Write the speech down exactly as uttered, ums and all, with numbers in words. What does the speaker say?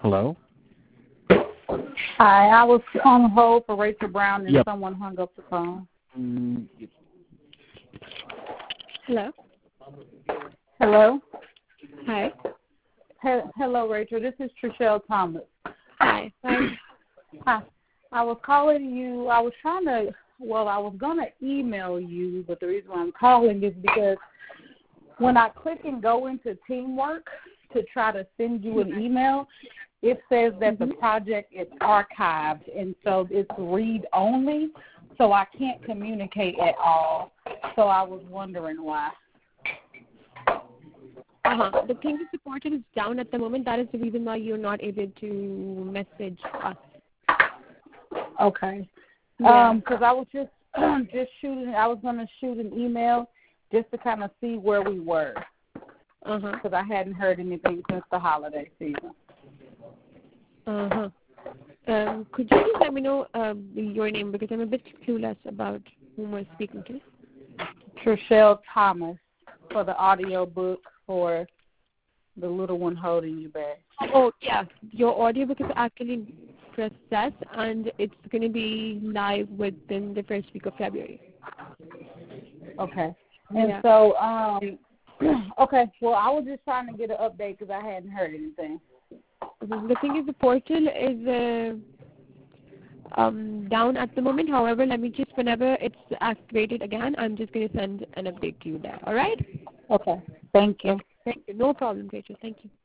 Hello? Hi, I was on hold for Rachel Brown and Yep. someone hung up the phone. Mm, Hello. Hello? Hi. He- Hello, Rachel. This is Trishelle Thomas. Hi. Hi. Hi. I was calling you. I was trying to, well, I was going to email you, but the reason why I'm calling is because when I click and go into Teamwork to try to send you an email, it says that the project is archived, and so it's read-only, so I can't communicate at all. So I was wondering why. Uh-huh. The thing is the portal is down at the moment. That is the reason why you're not able to message us. Okay. Yeah. Um, 'cause I was just just shooting. I was going to shoot an email just to kind of see where we were, Uh-huh. because I hadn't heard anything since the holiday season. Uh-huh. Um, could you please let me know uh, your name, because I'm a bit clueless about whom we're speaking to. Trishelle Thomas for the audio book for The Little One Holding You Back. Oh, yeah. Your audiobook is actually processed, and it's going to be live within the first week of February. Okay. And Yeah. so, um, okay, well, I was just trying to get an update because I hadn't heard anything. The thing is, the portal is uh, um, down at the moment. However, let me just, whenever it's activated again, I'm just going to send an update to you there. All right? Okay. Thank you. Thank you. No problem, Rachel. Thank you.